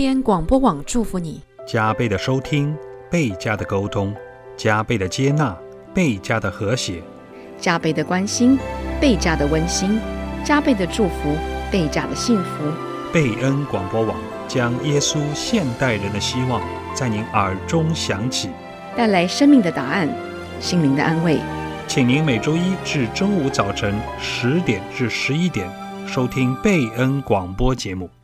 贝恩广播网祝福你， 加倍的收听，倍加的沟通，加倍的接纳，倍加的和谐， 加倍的关心，倍加的温馨，加倍的祝福，倍加的幸福。 贝恩广播网将耶稣现代人的希望在您耳中响起， 带来生命的答案，心灵的安慰。 请您每周一至周五早晨10点至11点收听贝恩广播节目。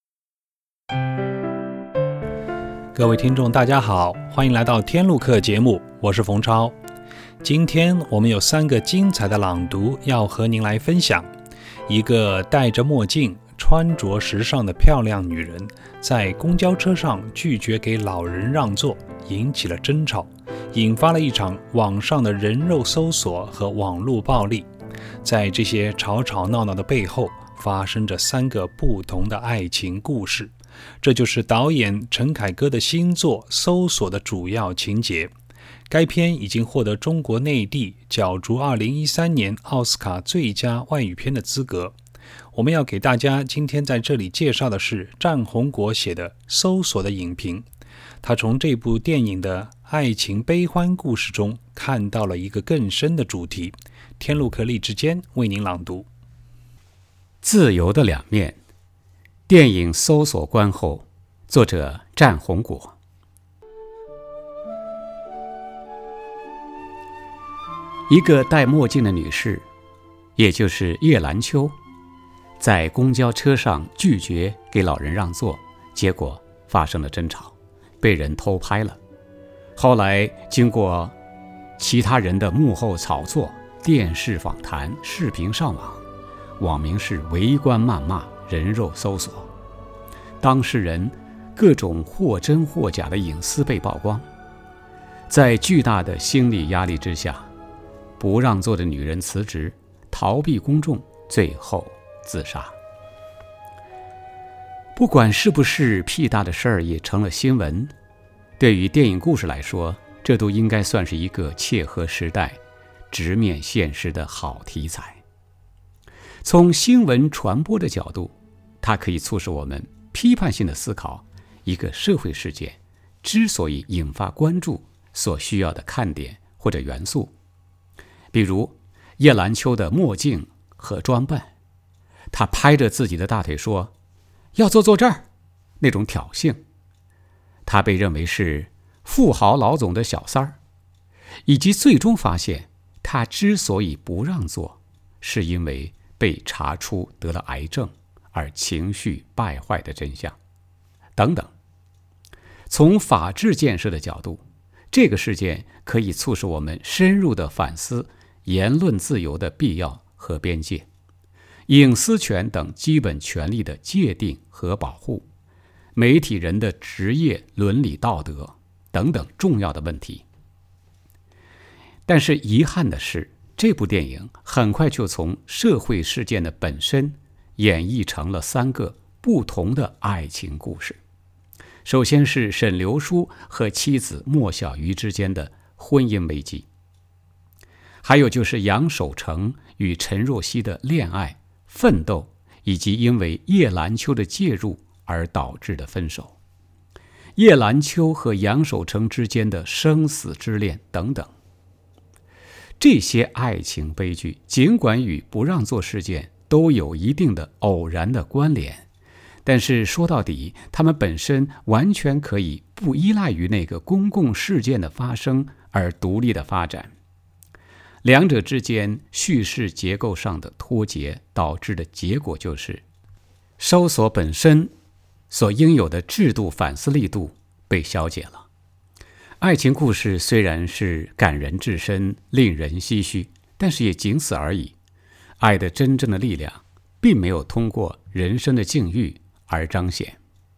各位听众大家好，欢迎来到天路客节目，我是冯超。今天我们有3个精彩的朗读要和您来分享。一个戴着墨镜穿着时尚的漂亮女人在公交车上拒绝给老人让座，引起了争吵，引发了一场网上的人肉搜索和网络暴力。在这些吵吵闹闹的背后，发生着3个不同的爱情故事，这就是导演陈凯歌的新作《搜索》的主要情节。该片已经获得中国内地角逐2013年奥斯卡最佳外语片的资格。我们要给大家今天在这里介绍的是战宏国写的《搜索》的影评。他从这部电影的爱情悲欢故事中看到了一个更深的主题。天路客励志坚为您朗读。 自由的两面，电影《搜索》观后，作者战宏国。一个戴墨镜的女士，也就是叶兰秋，在公交车上拒绝给老人让座，结果发生了争吵，被人偷拍了。后来经过其他人的幕后炒作、电视访谈、视频上网，网民是围观谩骂、人肉搜索，当事人各种或真或假的隐私被曝光。在巨大的心理压力之下，不让座的女人辞职，逃避公众，最后自杀。不管是不是屁大的事儿也成了新闻，对于电影故事来说，这都应该算是一个切合时代、直面现实的好题材。从新闻传播的角度，它可以促使我们批判性的思考一个社会事件之所以引发关注所需要的看点或者元素。比如叶兰秋的墨镜和装扮，她拍着自己的大腿说要坐这儿，那种挑衅。她被认为是富豪老总的小三儿，以及最终发现她之所以不让座，是因为被查出得了癌症而情绪败坏的真相等等。从法治建设的角度，这个事件可以促使我们深入地反思言论自由的必要和边界，隐私权等基本权利的界定和保护，媒体人的职业伦理道德等等重要的问题。但是遗憾的是，这部电影很快就从社会事件的本身演绎成了3个不同的爱情故事。首先是沈流书和妻子莫小鱼之间的婚姻危机，还有就是杨守成与陈若曦的恋爱、奋斗，以及因为叶兰秋的介入而导致的分手，叶兰秋和杨守成之间的生死之恋等等。这些爱情悲剧尽管与不让座事件都有一定的偶然的关联，但是说到底，它们本身完全可以不依赖于那个公共事件的发生而独立的发展。两者之间叙事结构上的脱节导致的结果就是搜索本身所应有的制度反思力度被消解了。爱情故事虽然是感人至深，令人唏嘘，但是也仅此而已。爱的真正的力量并没有通过人生的境遇而彰显。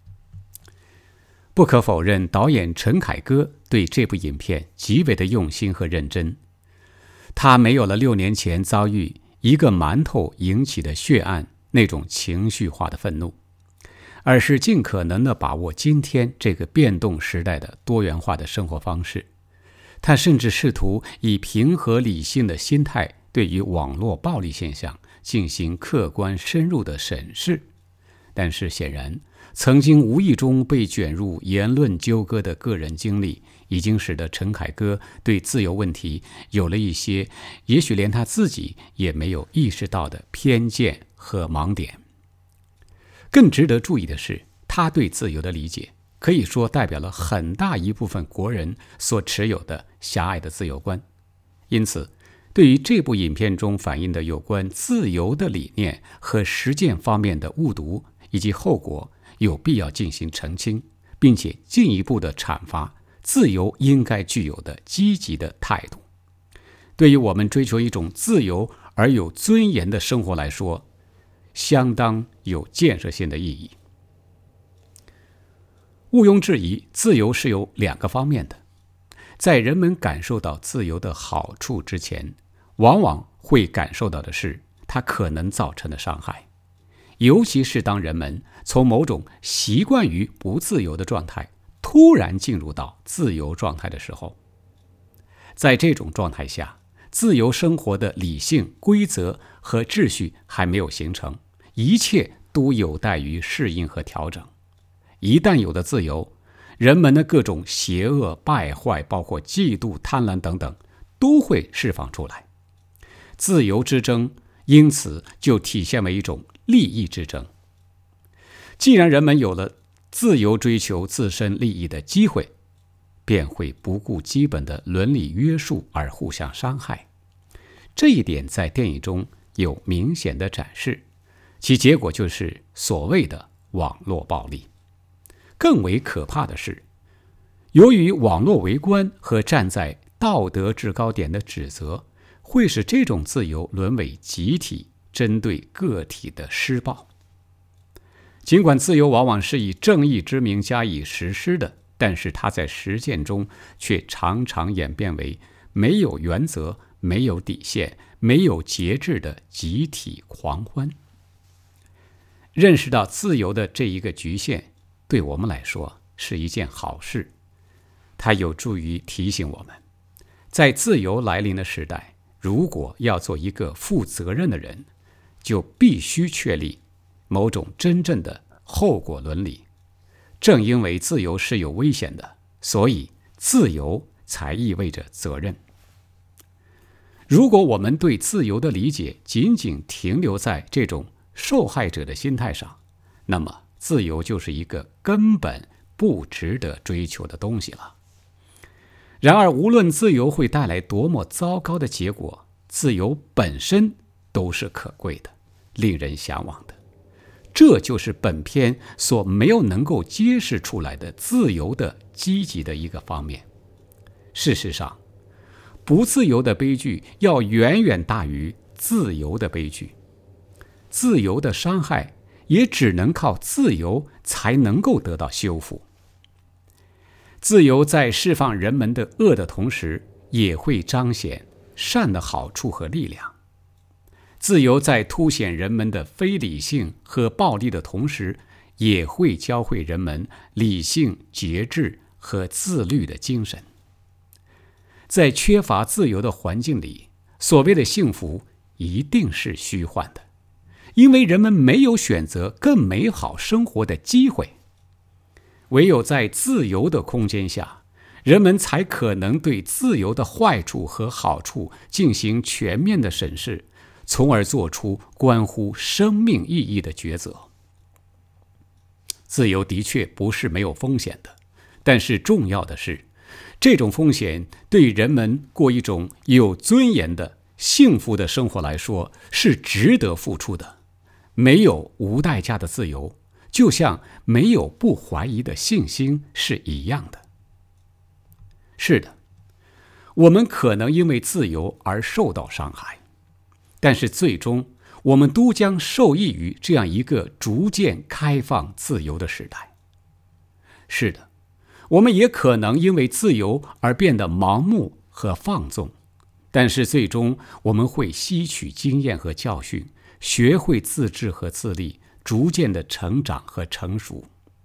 不可否认，导演陈凯歌对这部影片极为的用心和认真。他没有了6年前遭遇一个馒头引起的血案那种情绪化的愤怒，而是尽可能地把握今天这个变动时代的多元化的生活方式。他甚至试图以平和理性的心态对于网络暴力现象进行客观深入的审视， 但是显然，曾经无意中被卷入言论纠葛的个人经历，已经使得陈凯歌对自由问题有了一些也许连他自己也没有意识到的偏见和盲点。更值得注意的是，他对自由的理解可以说代表了很大一部分国人所持有的狭隘的自由观。因此，对于这部影片中反映的有关自由的理念和实践方面的误读以及后果，有必要进行澄清，并且进一步的阐发自由应该具有的积极的态度。对于我们追求一种自由而有尊严的生活来说，相当有建设性的意义。毋庸置疑，自由是有两个方面的。在人们感受到自由的好处之前，往往会感受到的是它可能造成的伤害，尤其是当人们从某种习惯于不自由的状态突然进入到自由状态的时候。在这种状态下，自由生活的理性规则和秩序还没有形成，一切都有待于适应和调整。一旦有了自由，人们的各种邪恶败坏，包括嫉妒、贪婪等等，都会释放出来。自由之争因此就体现为一种利益之争。既然人们有了自由追求自身利益的机会，便会不顾基本的伦理约束而互相伤害。这一点在电影中有明显的展示，其结果就是所谓的网络暴力。更为可怕的是，由于网络围观和站在道德制高点的指责，会使这种自由沦为集体针对个体的施暴。尽管自由往往是以正义之名加以实施的，但是它在实践中却常常演变为没有原则、没有底线、没有节制的集体狂欢。认识到自由的这一个局限，对我们来说是一件好事。它有助于提醒我们，在自由来临的时代，如果要做一个负责任的人，就必须确立某种真正的后果伦理。正因为自由是有危险的，所以自由才意味着责任。如果我们对自由的理解仅仅停留在这种受害者的心态上，那么自由就是一个根本不值得追求的东西了。然而，无论自由会带来多么糟糕的结果，自由本身都是可贵的，令人向往的。这就是本片所没有能够揭示出来的自由的积极的一个方面。事实上，不自由的悲剧要远远大于自由的悲剧。自由的伤害也只能靠自由才能够得到修复。自由在释放人们的恶的同时，也会彰显善的好处和力量。自由在凸显人们的非理性和暴力的同时，也会教会人们理性、节制和自律的精神。在缺乏自由的环境里，所谓的幸福一定是虚幻的，因为人们没有选择更美好生活的机会。唯有在自由的空间下，人们才可能对自由的坏处和好处进行全面的审视，从而做出关乎生命意义的抉择。自由的确不是没有风险的，但是重要的是，这种风险对人们过一种有尊严的、幸福的生活来说是值得付出的。没有无代价的自由，就像没有不怀疑的信心是一样的。是的，我们可能因为自由而受到伤害，但是最终我们都将受益于这样一个逐渐开放自由的时代。是的，我们也可能因为自由而变得盲目和放纵，但是最终我们会吸取经验和教训，学会自制和自立，逐渐的成长和成熟。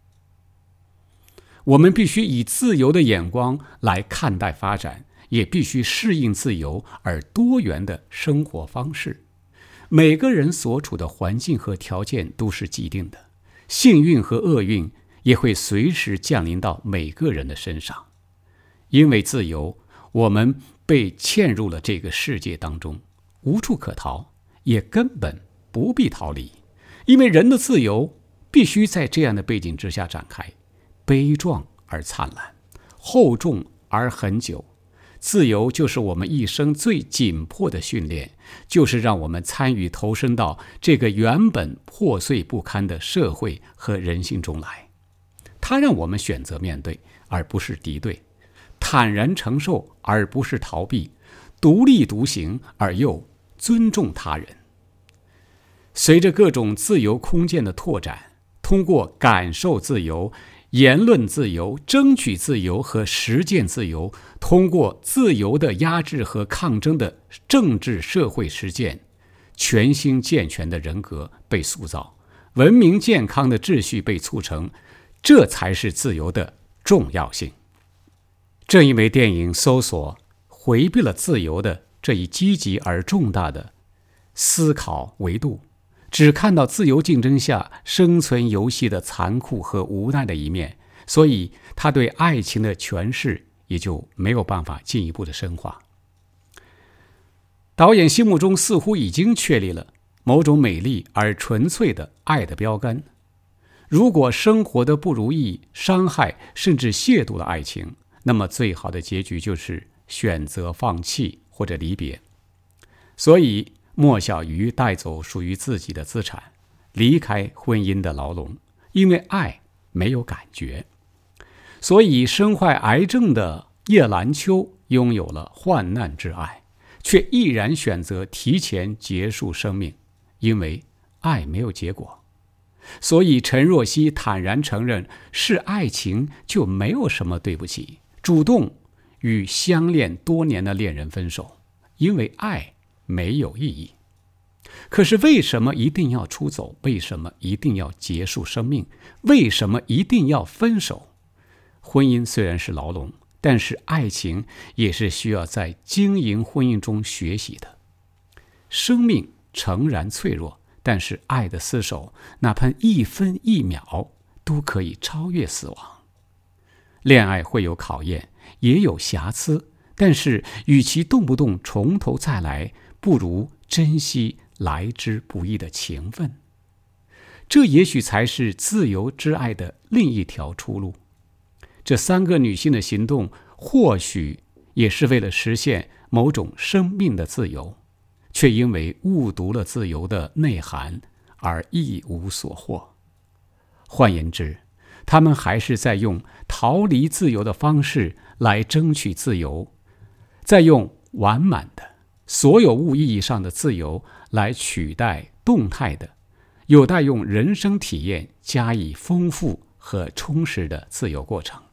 我们必须以自由的眼光来看待发展，也必须适应自由而多元的生活方式。每个人所处的环境和条件都是既定的， 幸运和厄运也会随时降临到每个人的身上。因为自由，我们被嵌入了这个世界当中，无处可逃，也根本不必逃离。因为人的自由必须在这样的背景之下展开，悲壮而灿烂，厚重而恒久。自由就是我们一生最紧迫的训练，就是让我们参与投身到这个原本破碎不堪的社会和人性中来。它让我们选择面对，而不是敌对；坦然承受，而不是逃避；独立独行，而又尊重他人。随着各种自由空间的拓展，通过感受自由、言论自由、争取自由和实践自由，通过自由的压制和抗争的政治社会实践，全新健全的人格被塑造，文明健康的秩序被促成，这才是自由的重要性。正因为电影搜索回避了自由的这一积极而重大的思考维度，只看到自由竞争下生存游戏的残酷和无奈的一面，所以他对爱情的诠释也就没有办法进一步的深化。导演心目中似乎已经确立了某种美丽而纯粹的爱的标杆。如果生活的不如意、伤害甚至亵渎了爱情，那么最好的结局就是选择放弃或者离别。所以莫小鱼带走属于自己的资产，离开婚姻的牢笼，因为爱没有感觉。所以身患癌症的叶兰秋拥有了患难之爱，却毅然选择提前结束生命，因为爱没有结果。所以陈若曦坦然承认是爱情就没有什么对不起，主动与相恋多年的恋人分手，因为爱没有意义。可是为什么一定要出走？为什么一定要结束生命？为什么一定要分手？婚姻虽然是牢笼，但是爱情也是需要在经营婚姻中学习的。生命诚然脆弱，但是爱的厮守，哪怕一分一秒都可以超越死亡。恋爱会有考验，也有瑕疵，但是与其动不动从头再来，不如珍惜来之不易的情分。这也许才是自由之爱的另一条出路。这三个女性的行动，或许也是为了实现某种生命的自由，却因为误读了自由的内涵而一无所获。换言之，他们还是在用逃离自由的方式来争取自由，在用完满的所有物意义上的自由来取代动态的有待用人生体验加以丰富和充实的自由过程。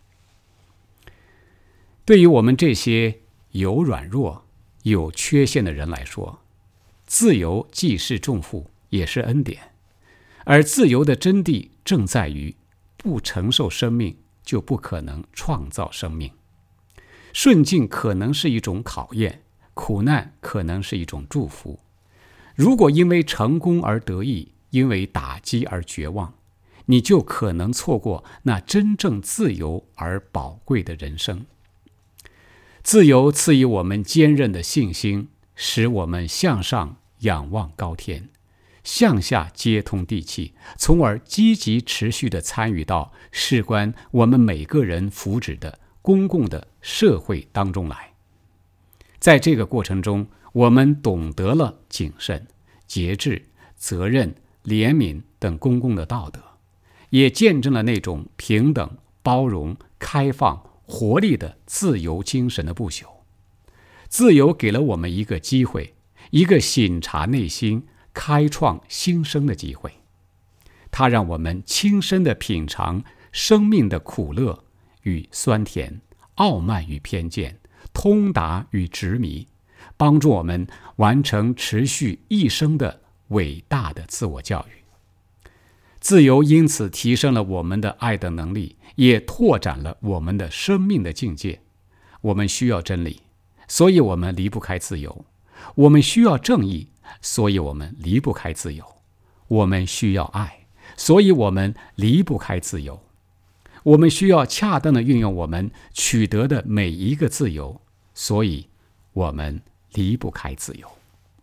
对于我们这些有软弱、有缺陷的人来说，自由既是重负，也是恩典。而自由的真谛正在于，不承受生命，就不可能创造生命。顺境可能是一种考验，苦难可能是一种祝福。如果因为成功而得意，因为打击而绝望，你就可能错过那真正自由而宝贵的人生。自由赐予我们坚韧的信心，使我们向上仰望高天，向下接通地气，从而积极持续地参与到事关我们每个人福祉的公共的社会当中来。在这个过程中，我们懂得了谨慎、节制、责任、怜悯等公共的道德，也见证了那种平等、包容、开放、活力的自由精神的不朽。自由给了我们一个机会，一个省察内心、开创新生的机会。它让我们亲身地品尝生命的苦乐与酸甜，傲慢与偏见，通达与执迷，帮助我们完成持续一生的伟大的自我教育。自由因此提升了我们的爱的能力，也拓展了我们的生命的境界。我们需要真理，所以我们离不开自由；我们需要正义，所以我们离不开自由；我们需要爱， 所以我们离不开自由。我们需要恰当地运用我们取得的每一个自由，所以我们离不开自由。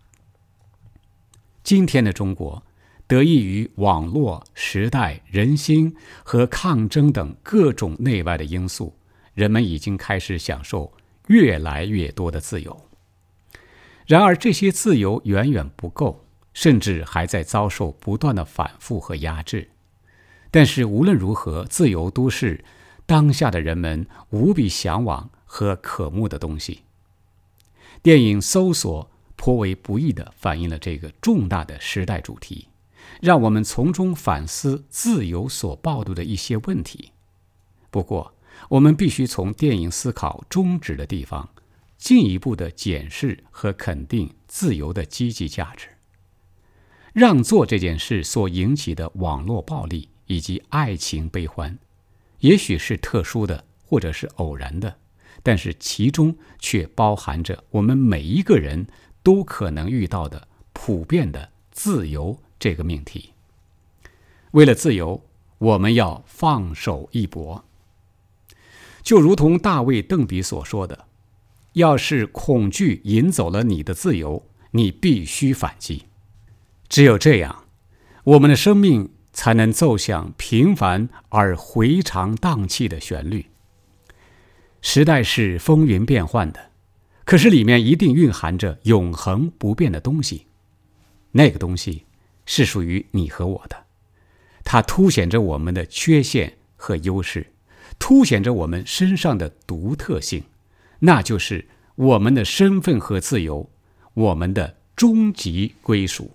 今天的中国得益于网络、时代、人心和抗争等各种内外的因素，人们已经开始享受越来越多的自由。然而这些自由远远不够，甚至还在遭受不断的反复和压制。但是无论如何，自由都是当下的人们无比向往和渴慕的东西。电影《搜索》颇为不易地反映了这个重大的时代主题，让我们从中反思自由所暴露的一些问题。不过，我们必须从电影思考终止的地方，进一步地检视和肯定自由的积极价值。让座这件事所引起的网络暴力以及爱情悲欢，也许是特殊的或者是偶然的，但是其中却包含着我们每一个人都可能遇到的普遍的自由这个命题。为了自由，我们要放手一搏。就如同大卫·邓比所说的，要是恐惧引走了你的自由，你必须反击。只有这样，我们的生命才能奏响平凡而回肠荡气的旋律。时代是风云变幻的，可是里面一定蕴含着永恒不变的东西。那个东西是属于你和我的，它凸显着我们的缺陷和优势，凸显着我们身上的独特性，那就是我们的身份和自由，我们的终极归属。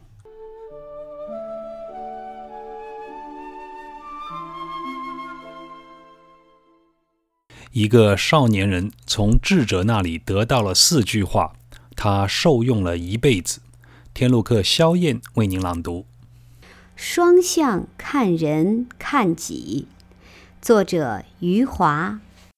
一个少年人从智者那里得到了4句话，他受用了一辈子。天路客萧燕为您朗读。 双向看人看己，作者余华。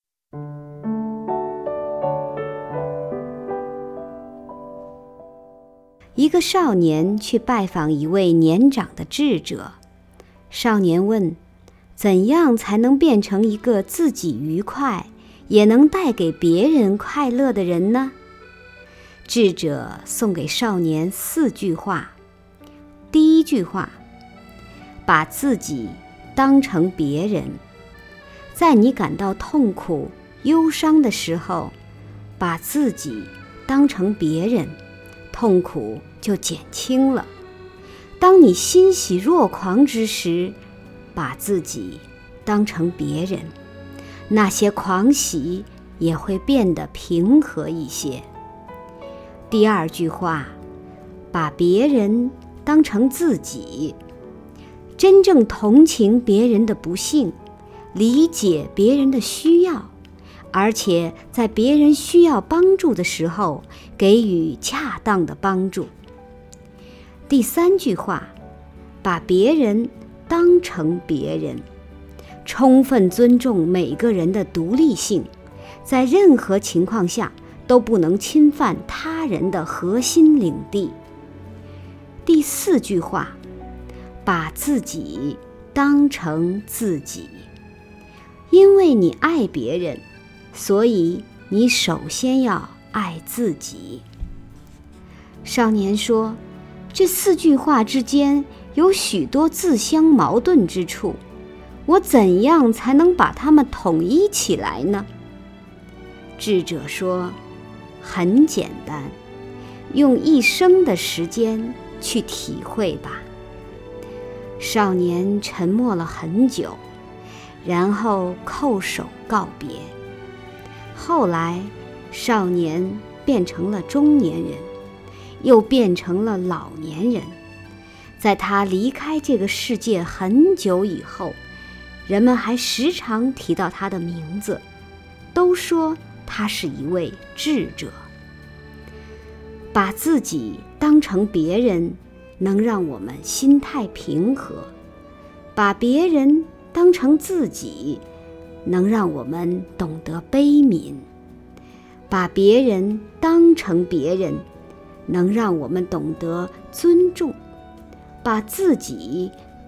一个少年去拜访一位年长的智者，少年问：怎样才能变成一个自己愉快，也能带给别人快乐的人呢？智者送给少年4句话。第一句话：把自己当成别人。在你感到痛苦、忧伤的时候，把自己当成别人，痛苦就减轻了。当你欣喜若狂之时，把自己当成别人，那些狂喜也会变得平和一些。第二句话：把别人当成自己。真正同情别人的不幸，理解别人的需要，而且在别人需要帮助的时候给予恰当的帮助。第三句话：把别人当成别人，充分尊重每个人的独立性，在任何情况下都不能侵犯他人的核心领地。第4句话：把自己当成自己。因为你爱别人，所以你首先要爱自己。少年说，这4句话之间有许多自相矛盾之处，我怎样才能把它们统一起来呢？智者说，很简单，用一生的时间去体会吧。少年沉默了很久，然后叩首告别。后来，少年变成了中年人，又变成了老年人。在他离开这个世界很久以后，人们还时常提到他的名字，都说他是一位智者。把自己当成别人，能让我们心态平和；把别人当成自己，能让我们懂得悲悯；把别人当成别人，能让我们懂得尊重；把自己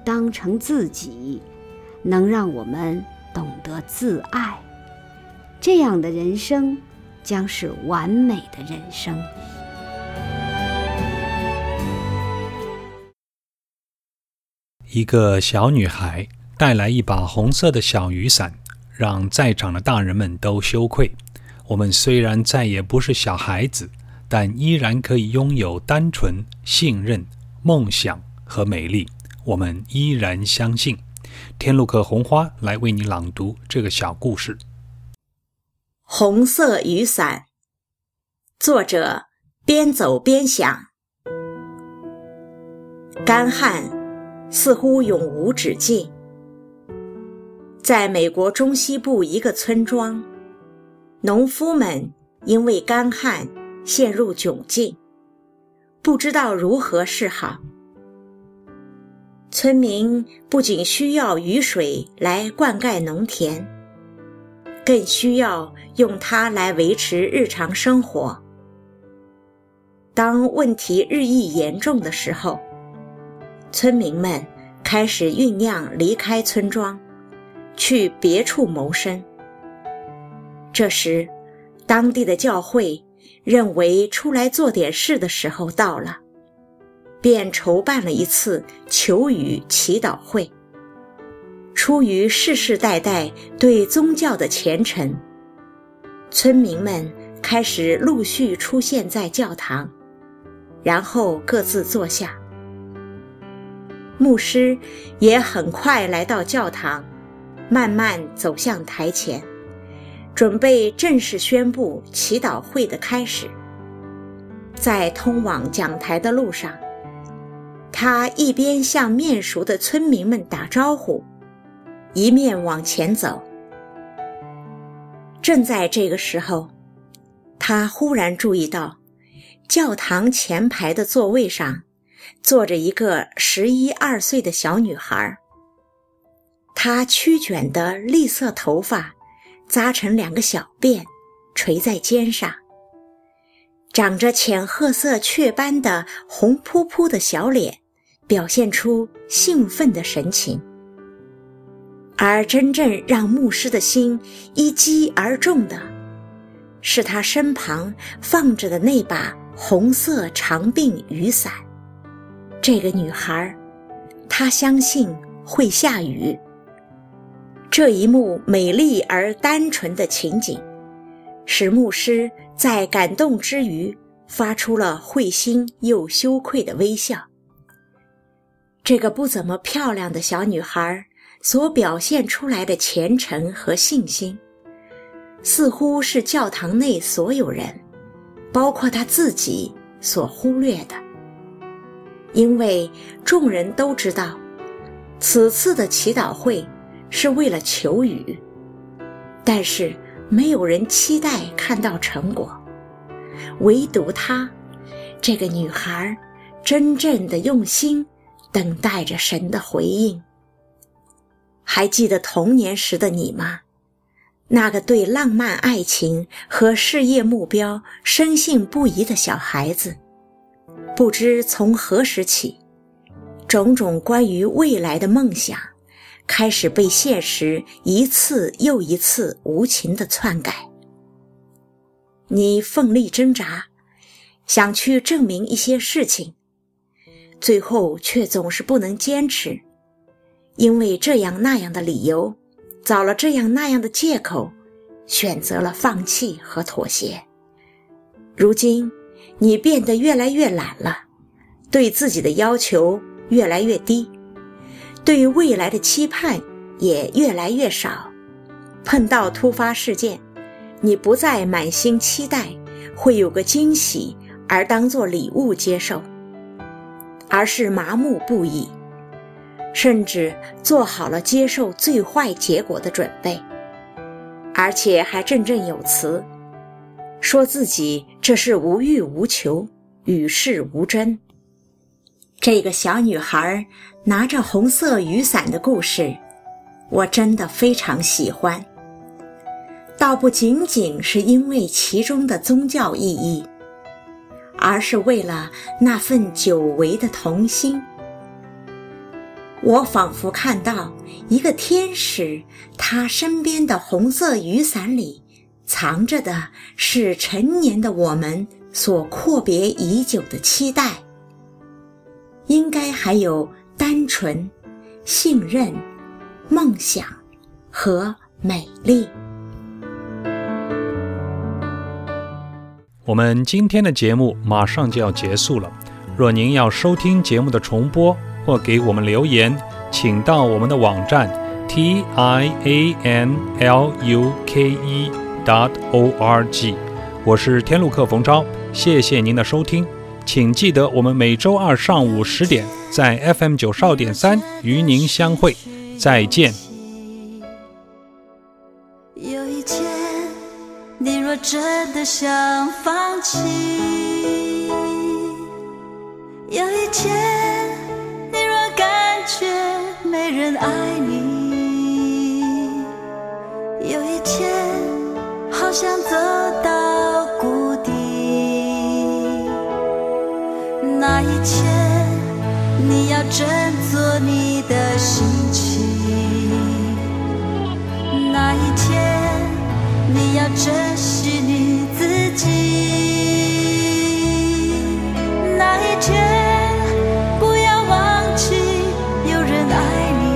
当成自己，能让我们懂得自爱。这样的人生将是完美的人生。 一个小女孩带来一把红色的小雨伞，让在场的大人们都羞愧。我们虽然再也不是小孩子，但依然可以拥有单纯、信任、梦想和美丽。我们依然相信。天路客红花来为你朗读这个小故事。 红色雨伞，作者边走边想。干旱似乎永无止境。在美国中西部一个村庄，农夫们因为干旱陷入窘境，不知道如何是好。村民不仅需要雨水来灌溉农田，更需要用它来维持日常生活。当问题日益严重的时候，村民们开始酝酿离开村庄，去别处谋生。这时，当地的教会认为出来做点事的时候到了，便筹办了一次求雨祈祷会。出于世世代代对宗教的虔诚，村民们开始陆续出现在教堂，然后各自坐下。牧师也很快来到教堂，慢慢走向台前，准备正式宣布祈祷会的开始。在通往讲台的路上，他一边向面熟的村民们打招呼，一面往前走。正在这个时候，他忽然注意到教堂前排的座位上坐着一个11、12岁的小女孩。她曲卷的栗色头发扎成2个小辫，垂在肩上，长着浅褐色雀斑的红扑扑的小脸表现出兴奋的神情。而真正让牧师的心一击而中的，是他身旁放着的那把红色长柄雨伞。这个女孩，她相信会下雨。这一幕美丽而单纯的情景，使牧师在感动之余发出了会心又羞愧的微笑。这个不怎么漂亮的小女孩所表现出来的虔诚和信心，似乎是教堂内所有人，包括她自己所忽略的。因为众人都知道，此次的祈祷会是为了求雨，但是没有人期待看到成果，唯独她，这个女孩，真正的用心等待着神的回应。还记得童年时的你吗？那个对浪漫爱情和事业目标深信不疑的小孩子，不知从何时起，种种关于未来的梦想开始被现实一次又一次无情地篡改。你奋力挣扎，想去证明一些事情，最后却总是不能坚持，因为这样那样的理由，找了这样那样的借口，选择了放弃和妥协。如今你变得越来越懒了，对自己的要求越来越低，对于未来的期盼也越来越少。碰到突发事件，你不再满心期待会有个惊喜而当作礼物接受，而是麻木不已，甚至做好了接受最坏结果的准备，而且还振振有词，说自己这是无欲无求，与世无争。这个小女孩拿着红色雨伞的故事，我真的非常喜欢，倒不仅仅是因为其中的宗教意义，而是为了那份久违的童心。 我仿佛看到一个天使，他身边的红色雨伞里藏着的是陈年的我们所阔别已久的期待，应该还有单纯、信任、梦想和美丽。 我们今天的节目马上就要结束了，若您要收听节目的重播或给我们留言，请到我们的网站 tianluke.org。 我是天路客冯超，谢谢您的收听，请记得我们每周二上午10点在 FM 92.3与您相会，再见。 有一天你若真的想放弃，有一天你若感觉没人爱你，有一天好想走到谷底，那一天你要振作你的心情，那一天你要珍惜你自己，那一天不要忘记有人爱你，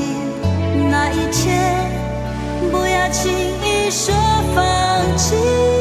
那一天不要轻易说放弃。